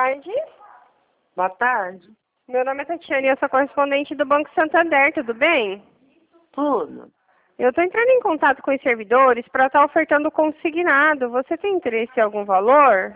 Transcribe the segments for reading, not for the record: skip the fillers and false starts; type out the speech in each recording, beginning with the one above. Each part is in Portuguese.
tarde. Boa tarde. Meu nome é Tatiana e eu sou correspondente do Banco Santander, tudo bem? Tudo. Eu estou entrando em contato com os servidores para estar ofertando consignado. Você tem interesse em algum valor?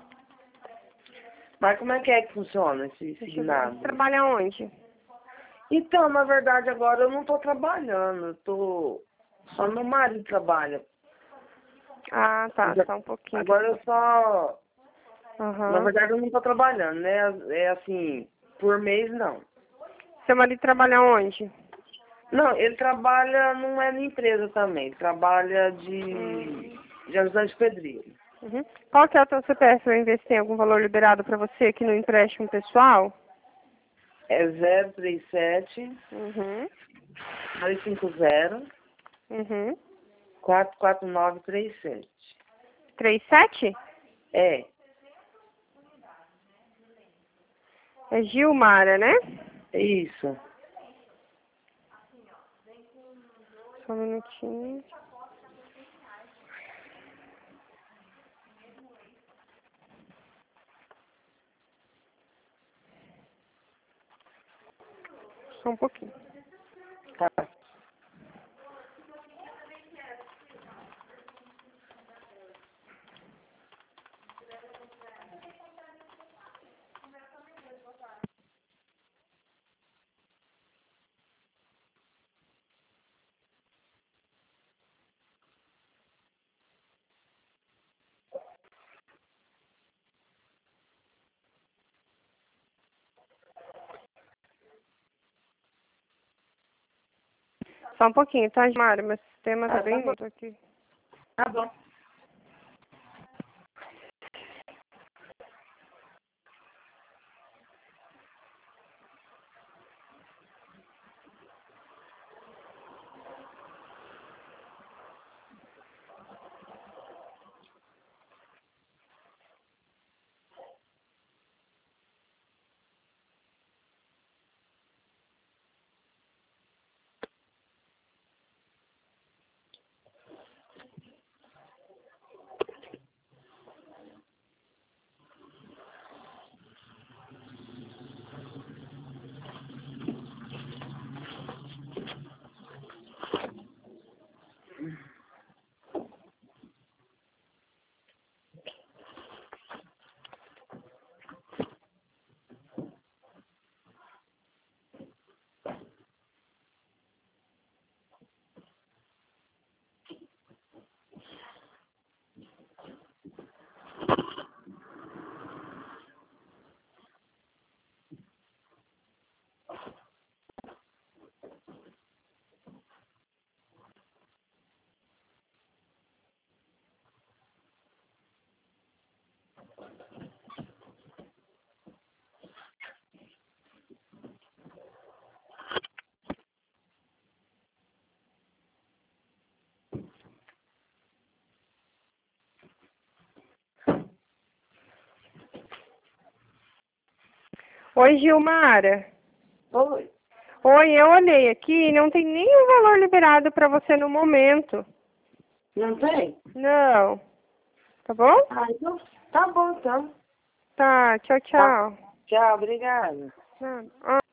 Mas como é que funciona esse Deixa eu ver. signado? Você trabalha onde? Então, na verdade, agora eu não estou trabalhando. Só meu marido trabalha. Ah, tá, só um pouquinho. Agora eu só... Na Aham. verdade, eu não estou trabalhando, né? É assim, por mês, não. Seu marido trabalha onde? Não, ele trabalha, não é na empresa também. Ele trabalha de ajudante pedreiro. Uhum. Qual que é o teu CPF para eu investir em algum valor liberado para você aqui no empréstimo pessoal? É 037 Uhum. 250 Uhum. 44937. 37? É, É Gilmara, né? é isso. Só um minutinho. Só um pouquinho. Tá. Só um pouquinho, tá, Gilmara? Meu sistema tá Ah, tá bem bom. lento aqui. Tá bom. Oi, Gilmara. Oi. Oi, eu olhei aqui e não tem nenhum valor liberado para você no momento. Não tem? Não. Tá bom? Ah, então tá bom, então. Tá, tchau, Tá. tchau. Tchau, obrigada. Não.